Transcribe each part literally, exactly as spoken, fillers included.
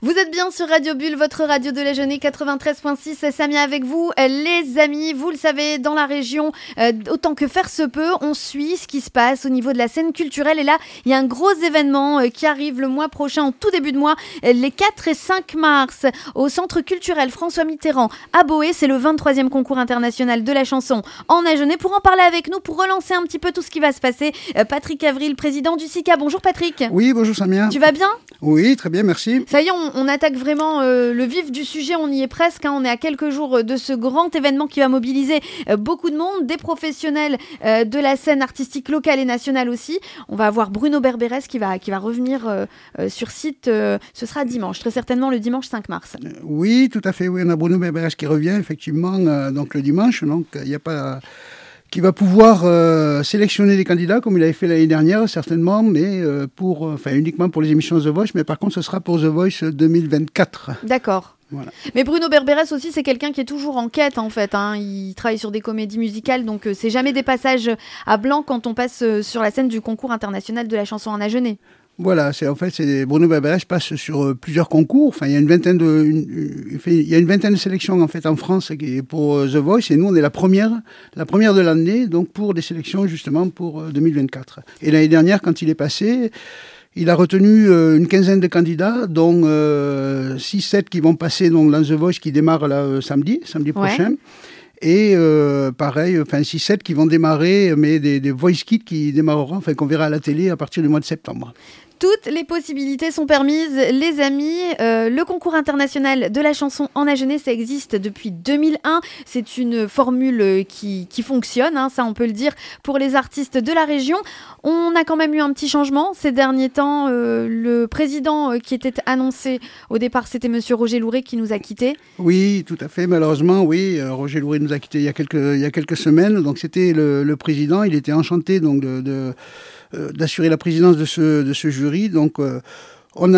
Vous êtes bien sur Radio Bulle, votre radio de la Jeunesse quatre-vingt-treize virgule six. Samia avec vous, les amis. Vous le savez, dans la région, euh, autant que faire se peut, on suit ce qui se passe au niveau de la scène culturelle. Et là, il y a un gros événement euh, qui arrive le mois prochain, en tout début de mois, euh, les quatre et cinq mars, au Centre culturel François Mitterrand à Boé. C'est le vingt-troisième concours international de la chanson en Agenais. Pour en parler avec nous, pour relancer un petit peu tout ce qui va se passer, euh, Patrick Avril, président du S I C A. Bonjour Patrick. Oui, bonjour Samia. Tu vas bien ? Oui, très bien, merci. Ça y est, on, on attaque vraiment euh, le vif du sujet, on y est presque, hein, on est à quelques jours de ce grand événement qui va mobiliser euh, beaucoup de monde, des professionnels euh, de la scène artistique locale et nationale aussi. On va avoir Bruno Berberes qui va, qui va revenir euh, euh, sur site, euh, ce sera dimanche, très certainement le dimanche cinq mars. Euh, oui, tout à fait, oui, on a Bruno Berberes qui revient effectivement euh, donc le dimanche, donc il n'y a pas... qui va pouvoir euh, sélectionner les candidats comme il avait fait l'année dernière certainement, mais euh, pour, euh, enfin uniquement pour les émissions The Voice, mais par contre ce sera pour The Voice deux mille vingt-quatre. D'accord. Voilà. Mais Bruno Berberes aussi, c'est quelqu'un qui est toujours en quête en fait, hein. Il travaille sur des comédies musicales, donc euh, c'est jamais des passages à blanc quand on passe euh, sur la scène du concours international de la chanson en Agenais. Voilà, c'est en fait, c'est Bruno Berberes passe sur euh, plusieurs concours. Enfin, il y a une vingtaine de, une, une, il y a une vingtaine de sélections en fait en France qui est pour euh, The Voice, et nous on est la première, la première de l'année, donc pour des sélections justement pour euh, deux mille vingt-quatre. Et l'année dernière, quand il est passé, il a retenu euh, une quinzaine de candidats, dont euh, six sept qui vont passer donc dans The Voice qui démarre là euh, samedi, samedi prochain. Ouais. Et euh, pareil, enfin six sept qui vont démarrer, mais des, des voice kits qui démarreront, enfin qu'on verra à la télé à partir du mois de septembre. Toutes les possibilités sont permises, les amis. Euh, le concours international de la chanson en Agenais, ça existe depuis deux mille un. C'est une formule qui, qui fonctionne, hein, ça on peut le dire, pour les artistes de la région. On a quand même eu un petit changement ces derniers temps. Euh, le président qui était annoncé au départ, c'était monsieur Roger Louret qui nous a quittés. Oui, tout à fait, malheureusement, oui. Euh, Roger Louret nous a quittés il y a quelques, il y a quelques semaines. Donc c'était le, le président, il était enchanté donc, de... de d'assurer la présidence de ce, de ce jury. Donc, euh, on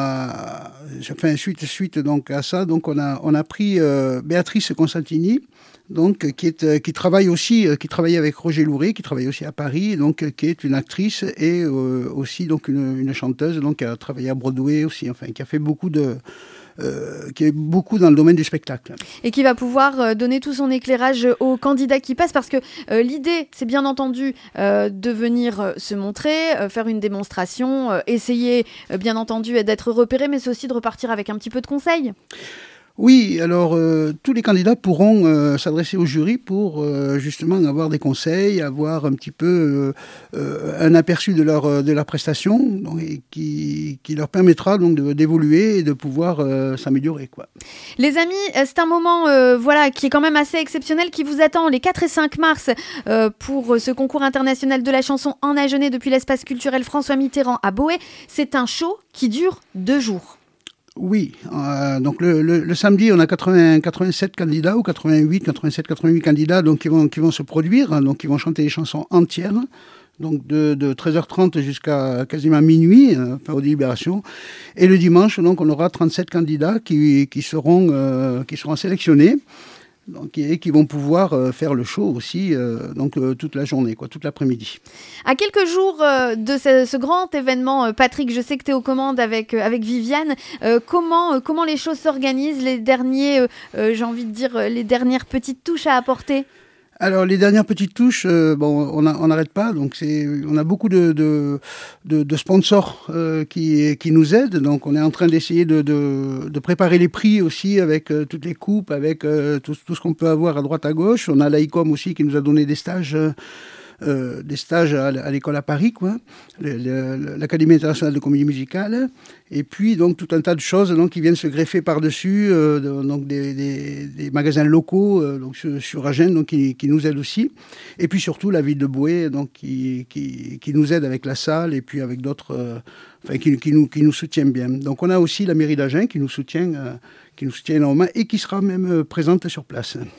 a, enfin, suite, suite donc, à ça, donc, on, a, on a pris euh, Béatrice Constantini, donc, qui, est, qui travaille aussi, qui travaille avec Roger Louret, qui travaille aussi à Paris, donc, qui est une actrice et euh, aussi donc, une, une chanteuse, donc, qui a travaillé à Broadway aussi, enfin, qui a fait beaucoup de... Euh, qui est beaucoup dans le domaine du spectacle. Et qui va pouvoir euh, donner tout son éclairage aux candidats qui passent, parce que euh, l'idée, c'est bien entendu euh, de venir euh, se montrer, euh, faire une démonstration, euh, essayer euh, bien entendu d'être repéré, mais c'est aussi de repartir avec un petit peu de conseils. Oui, alors euh, tous les candidats pourront euh, s'adresser au jury pour euh, justement avoir des conseils, avoir un petit peu euh, euh, un aperçu de leur, de leur prestation, donc, et qui, qui leur permettra donc de, d'évoluer et de pouvoir euh, s'améliorer, quoi. Les amis, c'est un moment euh, voilà, qui est quand même assez exceptionnel, qui vous attend les quatre et cinq mars euh, pour ce concours international de la chanson en Agenais depuis l'espace culturel François Mitterrand à Boé. C'est un show qui dure deux jours. Oui, euh, donc le, le, le samedi, on a quatre-vingts, quatre-vingt-sept candidats, ou quatre-vingt-huit, quatre-vingt-sept, quatre-vingt-huit candidats donc, qui, vont, qui vont se produire, hein, donc qui vont chanter les chansons entières, donc de, de treize heures trente jusqu'à quasiment minuit, euh, enfin aux délibérations. Et le dimanche, donc, on aura trente-sept candidats qui, qui, seront, euh, qui seront sélectionnés. Donc, et qui vont pouvoir euh, faire le show aussi euh, donc, euh, toute la journée, quoi, toute l'après-midi. À quelques jours euh, de ce, ce grand événement, euh, Patrick, je sais que tu es aux commandes avec, euh, avec Viviane. Euh, comment, euh, comment les choses s'organisent, les derniers, euh, euh, j'ai envie de dire, euh, les dernières petites touches à apporter ? Alors, les dernières petites touches, euh, bon, on n'arrête pas. Donc, c'est, on a beaucoup de, de, de, de sponsors euh, qui, qui nous aident. Donc, on est en train d'essayer de, de, de préparer les prix aussi avec euh, toutes les coupes, avec euh, tout, tout ce qu'on peut avoir à droite à gauche. On a l'A I C O M aussi qui nous a donné des stages. Euh, Euh, des stages à, à l'école à Paris, quoi, le, le, l'Académie internationale de comédie musicale, et puis donc tout un tas de choses donc, qui viennent se greffer par-dessus, euh, de, donc des, des, des magasins locaux euh, donc, sur, sur Agen, donc, qui, qui nous aident aussi, et puis surtout la ville de Boé donc, qui, qui, qui nous aide avec la salle, et puis avec d'autres, euh, enfin, qui, qui, nous, qui nous soutient bien. Donc on a aussi la mairie d'Agen qui nous soutient, euh, qui nous soutient énormément, et qui sera même euh, présente sur place.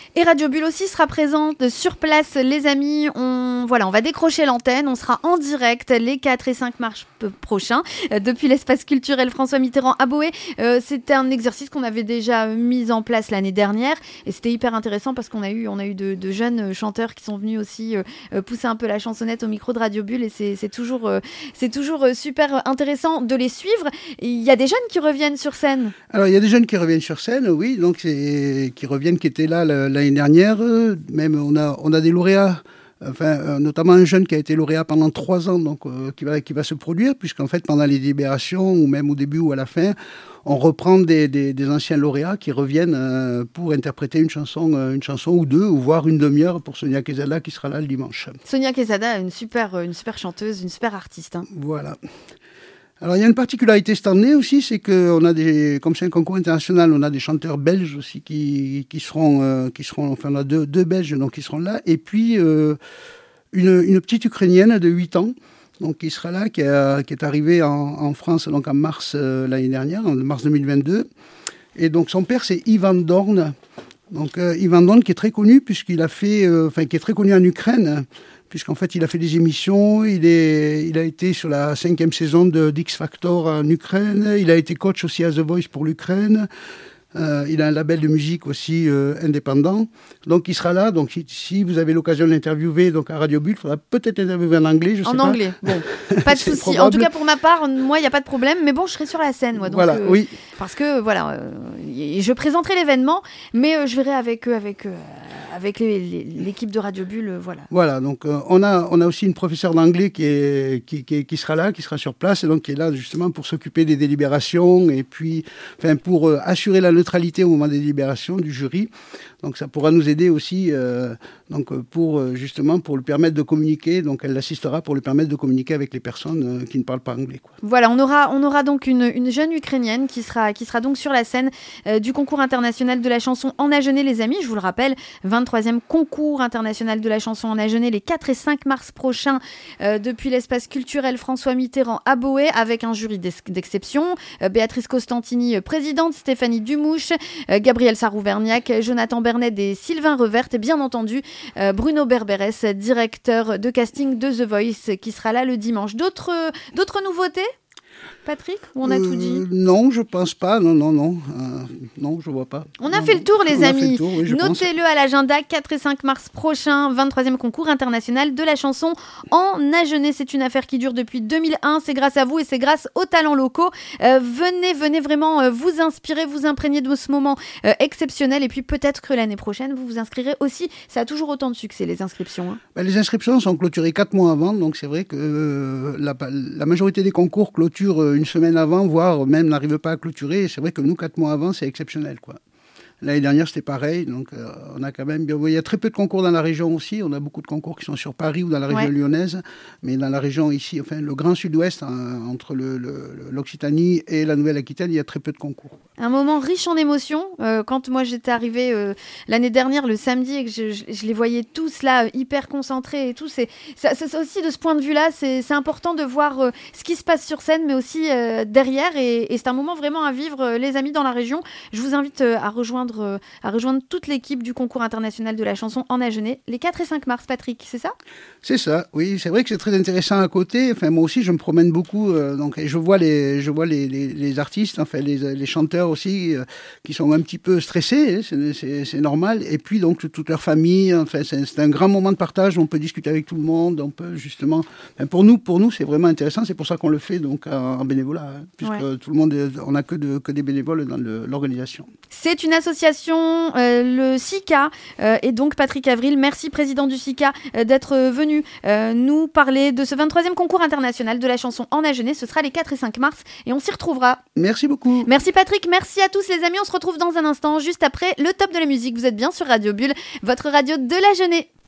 Et Radio Bulle aussi sera présente sur place, les amis. On, voilà, on va décrocher l'antenne. On sera en direct les quatre et cinq mars prochains euh, depuis l'espace culturel François Mitterrand à Boé. Euh, c'était un exercice qu'on avait déjà mis en place l'année dernière et c'était hyper intéressant parce qu'on a eu, on a eu de, de jeunes chanteurs qui sont venus aussi euh, pousser un peu la chansonnette au micro de Radio Bulle et c'est, c'est toujours, euh, c'est toujours super intéressant de les suivre. Il y a des jeunes qui reviennent sur scène. Alors il y a des jeunes qui reviennent sur scène, oui, donc c'est, qui reviennent, qui étaient là l'année dernière. Même on a, on a des lauréats. Enfin, euh, notamment un jeune qui a été lauréat pendant trois ans, donc euh, qui va qui va se produire, puisqu'en fait pendant les délibérations ou même au début ou à la fin, on reprend des des, des anciens lauréats qui reviennent euh, pour interpréter une chanson, euh, une chanson ou deux, ou voire une demi-heure pour Sonia Quesada qui sera là le dimanche. Sonia Quesada, une super une super chanteuse, une super artiste. Hein. Voilà. Alors, il y a une particularité cette année aussi, c'est qu'on a des, comme c'est un concours international, on a des chanteurs belges aussi qui, qui seront, euh, qui seront, enfin, on a deux, deux Belges, donc, qui seront là. Et puis, euh, une, une petite Ukrainienne de huit ans, donc, qui sera là, qui, a, qui est arrivée en, en France, donc, en mars, euh, l'année dernière, en mars deux mille vingt-deux. Et donc, son père, c'est Ivan Dorn. Donc, euh, Ivan Dorn, qui est très connu, puisqu'il a fait, euh, enfin, qui est très connu en Ukraine, puisqu'en fait, il a fait des émissions, il, est, il a été sur la cinquième saison de d'X Factor en Ukraine, il a été coach aussi à The Voice pour l'Ukraine, euh, il a un label de musique aussi euh, indépendant, donc il sera là, donc si, si vous avez l'occasion de l'interviewer donc à Radio Bulle, il faudra peut-être l'interviewer en anglais, je sais en pas. En anglais, bon, pas de souci. En tout cas, pour ma part, moi, il n'y a pas de problème, mais bon, je serai sur la scène, moi, donc, voilà, euh, oui. Parce que, voilà, euh, je présenterai l'événement, mais euh, je verrai avec eux, avec eux, avec les, les, l'équipe de Radio Bulle, euh, voilà. Voilà, donc euh, on, a, on a aussi une professeure d'anglais qui, est, qui, qui, qui sera là, qui sera sur place, et donc qui est là justement pour s'occuper des délibérations, et puis enfin, pour euh, assurer la neutralité au moment des délibérations du jury. Donc ça pourra nous aider aussi euh, donc pour euh, justement pour lui permettre de communiquer. Donc elle l'assistera pour lui permettre de communiquer avec les personnes euh, qui ne parlent pas anglais, quoi. Voilà, on aura on aura donc une, une jeune Ukrainienne qui sera qui sera donc sur la scène euh, du concours international de la chanson en Agenais, les amis. Je vous le rappelle, vingt-troisième concours international de la chanson en Agenais les quatre et cinq mars prochains euh, depuis l'espace culturel François Mitterrand à Boé avec un jury d'exception. Euh, Béatrice Costantini, euh, présidente, Stéphanie Dumouche, euh, Gabriel Sarrouverniac, Jonathan Bernet et Sylvain Reverte, et bien entendu euh, Bruno Berberes, directeur de casting de The Voice, qui sera là le dimanche. D'autres, d'autres nouveautés, Patrick, ou on a euh, tout dit? Non, je pense pas. Non, non, non. Euh, non, je vois pas. On a non, fait le tour, les on amis. Le tour, oui, notez-le à l'agenda, quatre et cinq mars prochain, vingt-troisième concours international de la chanson en Agenais. C'est une affaire qui dure depuis deux mille un. C'est grâce à vous et c'est grâce aux talents locaux. Euh, venez, venez vraiment euh, vous inspirer, vous imprégner de ce moment euh, exceptionnel. Et puis peut-être que l'année prochaine, vous vous inscrirez aussi. Ça a toujours autant de succès, les inscriptions. Hein. Ben, les inscriptions sont clôturées quatre mois avant. Donc c'est vrai que euh, la, la majorité des concours clôturent une semaine avant, voire même n'arrive pas à clôturer. Et c'est vrai que nous, quatre mois avant, c'est exceptionnel, quoi. L'année dernière, c'était pareil. Donc, euh, on a quand même bien... Il y a très peu de concours dans la région aussi. On a beaucoup de concours qui sont sur Paris ou dans la région ouais. lyonnaise. Mais dans la région ici, enfin, le grand sud-ouest, hein, entre le, le, l'Occitanie et la Nouvelle-Aquitaine, il y a très peu de concours. Un moment riche en émotions. Euh, quand moi, j'étais arrivée euh, l'année dernière, le samedi, et que je, je, je les voyais tous là, hyper concentrés et tout. C'est, c'est, c'est aussi de ce point de vue-là, c'est, c'est important de voir euh, ce qui se passe sur scène, mais aussi euh, derrière. Et, et c'est un moment vraiment à vivre, euh, les amis, dans la région. Je vous invite euh, à rejoindre à rejoindre toute l'équipe du concours international de la chanson en Agenais les quatre et cinq mars, Patrick, c'est ça? C'est ça, oui, c'est vrai que c'est très intéressant à côté. Enfin, moi aussi, je me promène beaucoup, euh, donc et je vois les, je vois les, les, les artistes, enfin les, les chanteurs aussi, euh, qui sont un petit peu stressés, hein, c'est, c'est, c'est normal. Et puis donc toute leur famille, enfin c'est, c'est un grand moment de partage. On peut discuter avec tout le monde, on peut justement. Enfin, pour nous, pour nous, c'est vraiment intéressant. C'est pour ça qu'on le fait donc en, en bénévolat, hein, puisque ouais. tout le monde, on n'a que de, que des bénévoles dans le, l'organisation. C'est une association. Euh, le SICA euh, et donc Patrick Avril, merci président du SICA euh, d'être venu euh, nous parler de ce vingt-troisième concours international de la chanson en Agenais. Ce sera les quatre et cinq mars et on s'y retrouvera. Merci beaucoup. Merci Patrick, merci à tous les amis. On se retrouve dans un instant juste après le top de la musique. Vous êtes bien sur Radio Bulle, votre radio de l'Agenais.